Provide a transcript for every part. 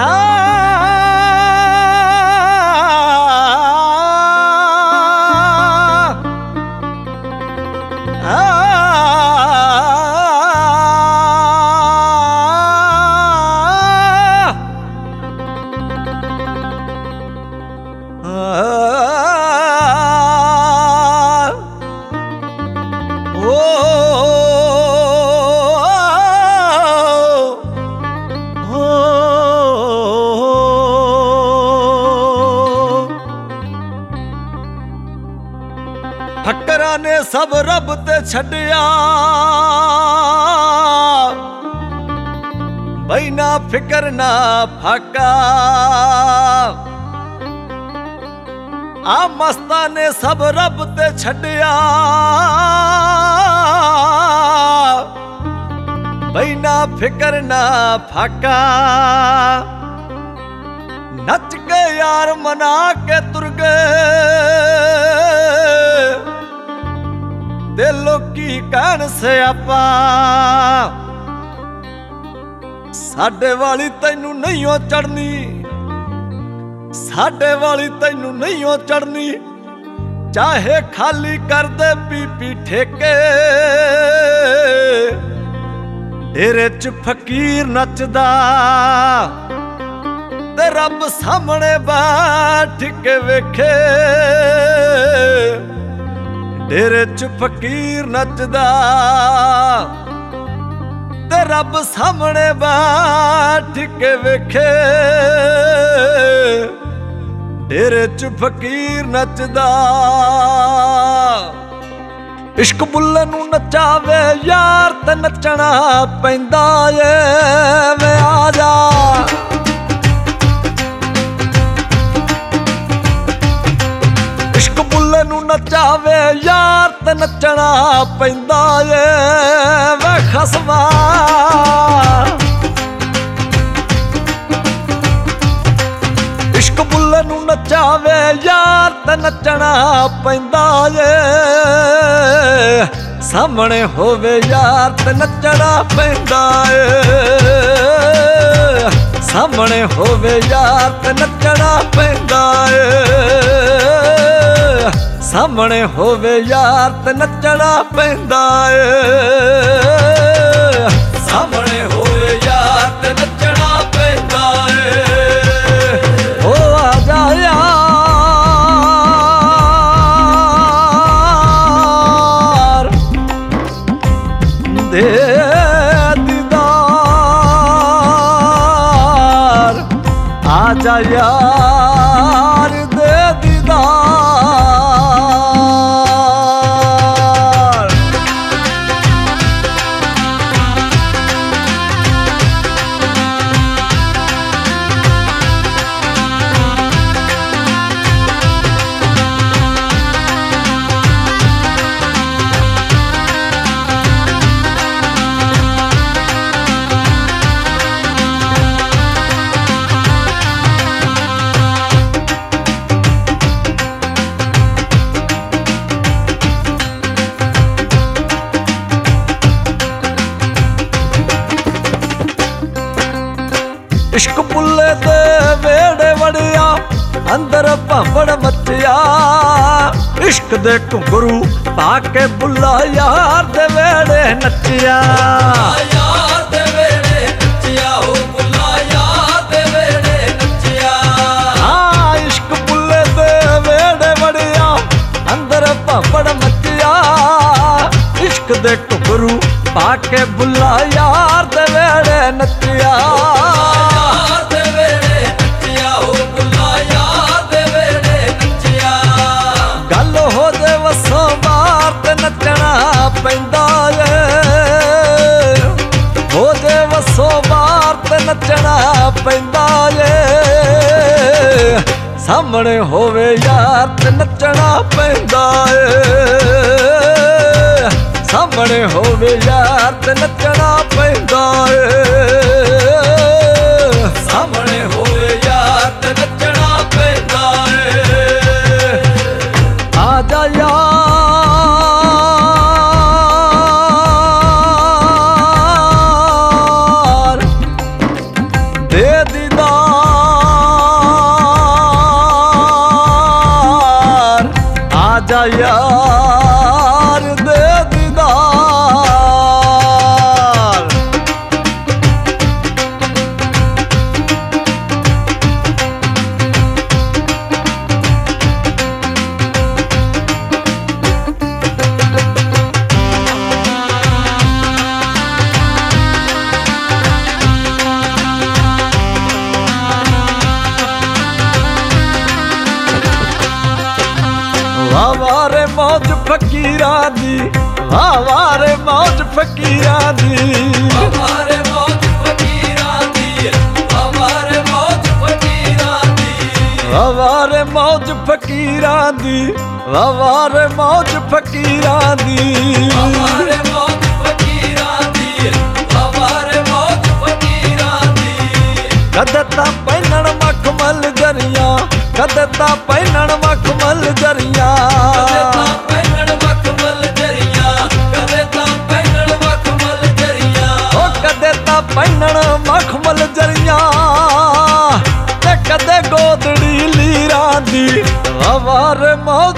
ਫਕਰਾਂ ਨੇ ਸਭ ਰੱਬ ਤੇ ਛੱਡਿਆ, ਬਈ ਨਾ ਫਿਕਰ ਨਾ ਫਾਕਾ। ਆ ਮਸਤਾਂ ਨੇ ਸਭ ਰੱਬ ਤੇ ਛੱਡਿਆ, ਬਈ ਨਾ ਫਿਕਰ ਨਾ ਫਾਕਾ। ਨੱਚ ਕੇ ਯਾਰ ਮਨਾ ਕੇ ਤੁਰ ਗਏ, ਤੇ ਲੋਕੀ ਕਹਿਣ ਸਿਆਪਾ। ਸਾਡੇ ਵਾਲੀ ਤੈਨੂੰ ਨਹੀਂ ਓ ਚੜਨੀ, ਸਾਡੇ ਵਾਲੀ ਤੈਨੂੰ ਨਹੀਂ ਓ ਚੜਨੀ। ਚਾਹੇ ਖਾਲੀ ਕਰਦੇ ਪੀ ਠੇਕੇ, ਡੇਰੇ ਚ ਫਕੀਰ ਨੱਚਦਾ, ਤੇ ਰੱਬ ਸਾਹਮਣੇ ਬੈਠ ਕੇ ਵੇਖੇ। ਡੇਰੇ ਚ ਫਕੀਰ ਨੱਚਦਾ, ਤੇ ਰੱਬ ਸਾਹਮਣੇ ਬੈਠ ਕੇ ਵੇਖੇ। ਡੇਰੇ ਚ ਫਕੀਰ ਨੱਚਦਾ। ਇਸ਼ਕ ਬੁੱਲੇ ਨੂੰ ਨਚਾਵੇ ਯਾਰ, ਤੇ ਨੱਚਣਾ ਪੈਂਦਾ ਏ। ਵੇ ਆ ਜਾ ਨੂੰ ਨਚਾਵੇ ਯਾਰ, ਤੇ ਨੱਚਣਾ ਪੈਂਦਾ ਏ। ਵੇ ਖਸਮਾ ਇਸ਼ਕ ਬੁੱਲੇ ਨੂੰ ਨਚਾਵੇ ਯਾਰ, ਤੇ ਨੱਚਣਾ ਪੈਂਦਾ ਏ। ਸਾਹਮਣੇ ਹੋਵੇ ਯਾਰ, ਤੇ ਨੱਚਣਾ ਪੈਂਦਾ ਏ। ਸਾਹਮਣੇ ਹੋਵੇ ਯਾਰ, ਤੇ ਨੱਚਣਾ ਪੈਂਦਾ ਏ। ਸਾਹਮਣੇ ਹੋਵੇ ਯਾਰ, ਤੇ ਨੱਚਣਾ ਪੈਂਦਾ ਏ। ਸਾਹਮਣੇ ਹੋਵੇ ਯਾਰ, ਤੇ ਨੱਚਣਾ ਪੈਂਦਾ ਏ। ਓ ਆ ਜਾ ਯਾਰ ਦੇ ਦੀਦਾਰ, ਆ ਜਾ ਯਾਰ ਦੇ ਦੀਦਾਰ। ਇਸ਼ਕ ਬੁੱਲੇ ਦੇ ਵੇੜੇ ਵੜਿਆ, ਅੰਦਰ ਭਾਂਬੜ ਮੱਚਿਆ। ਇਸ਼ਕ ਦੇ ਘੁੰਗਰੂ ਪਾ ਕੇ ਬੁੱਲਾ ਯਾਰ ਦੇ ਵੇੜੇ ਨੱਚਿਆ। ਯਾਰ ਦੇ ਵੇੜੇ ਨੱਚਿਆ, ਹੋ ਬੁੱਲਾ ਯਾਰ ਦੇ ਵੇੜੇ ਨੱਚਿਆ। ਹਾਂ ਇਸ਼ਕ ਬੁੱਲੇ ਦੇ ਵੇੜੇ ਵੜਿਆ, ਅੰਦਰ ਭਾਂਬੜ ਮੱਚਿਆ। ਇਸ਼ਕ ਦੇ ਘੁੰਗਰੂ ਪਾ ਕੇ ਬੁੱਲਾ ਯਾਰ ਦੇ ਵੇੜੇ ਨੱਚਿਆ। ਨੱਚਣਾ ਪੈਂਦਾ ਏ, ਹੋ ਜੇ ਵਸੋ ਬਾਹਰ, ਤੇ ਨੱਚਣਾ ਪੈਂਦਾ ਏ। ਸਾਹਮਣੇ ਹੋਵੇ ਯਾਰ, ਤੇ ਨੱਚਣਾ ਪੈਂਦਾ ਏ। ਸਾਹਮਣੇ ਹੋਵੇ ਯਾਰ, ਤੇ ਨੱਚਣਾ ਪੈਂਦਾ ਏ। ਸਾਹਮਣੇ ਹੋਵੇ ਯਾਰ, ਤੇ ਨੱਚਣਾ ਪੈਂਦਾ ਏ। ਆ ਜਾ ਯਾਰ ਦੇ ਦੀਦਾਰ। आजा यार दे दीदार। वारे मौज फकीरा दी, वारे मौज फकीरा दी, वारे मौज फकीरा दी, वारे मौज फकीरा दी, वारे मौज फकीरा दी, वारे मौज फकीरा दी, वारे मौज फकीरा दी, वारे मौज फकीरा दी। कदे तां पैनण मखमल जरिया, कदे तां पैनण मखमल जरिया, कदे तां पैनण मखमल जरिया, कदे तां पैनण मखमल जरिया, ओ कदे तां पैनण मखमल जरिया, ते कदे गोदड़ी लीरा दी। वारे मौज,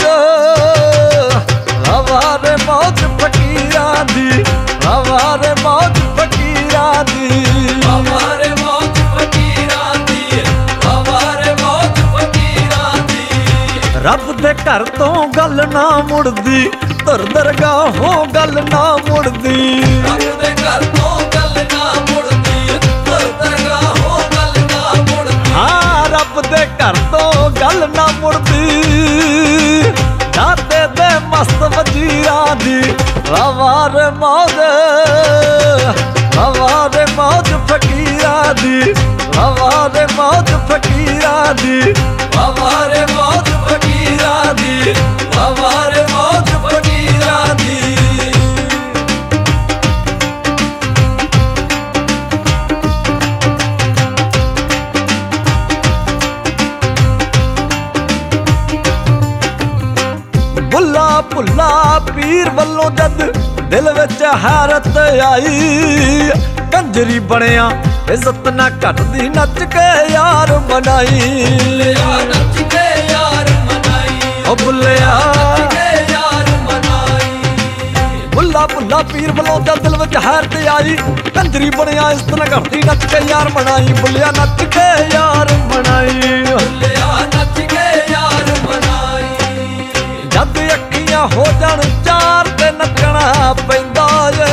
वारे मौज फकीरा दी, वारे मौज फकीरा दी, वारे मौज फकीरा दी, वारे मौज फकीरा दी। रब दे घर तो गल ना मुड़दी, धुर दरगाहों गल ना मुड़दी, रब दे घर तो गल ना मुड़दी, धुर दरगाहों गल ना मुड़दी। हाँ रब दे घर तो गल ना मुड़दी, दाते दे मस्त वजीरा दी। वारे मौज, वारे मौज फकीरा दी, वारे मौज फकीरा दी, वारे मौज फकीरा दी, वारे मौज फकीरा दी। बुला भुला पीर वल्लों जद दिल विच हैरत आई, कंजरी बनिया इज्जत ना घटदी नच के यार मनाई। नच के यार मनाई, ओ बुलिया नच के यार मनाई। बुला भुला पीर वल्लों जद दिल विच हैरत आई, कंजरी बनिया इज्जत ना घटदी नच के यार मनाई। बुलिया नच के यार मनाई, बुलिया नच के यार मनाई। जद अखियां हो जाण चार ते नचना पैंदा ਏ,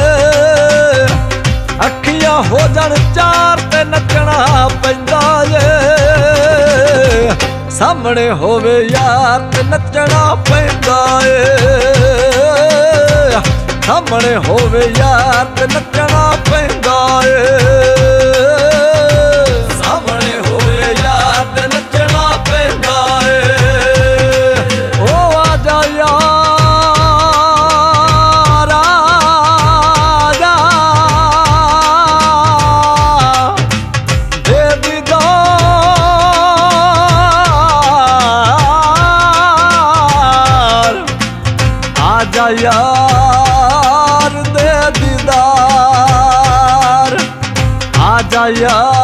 अखियां हो जाण चार ते नचना पैंदा ਏ, सामने होवे यार ते नचना पैंदा ਏ, सामने होवे यार ते नचना पैंदा ਏ, सामने होवे यार ते नचना पैंदा ਏ। ओ आजा यार आजा दे दीदार, आजा यार दे दीदार, आजा यार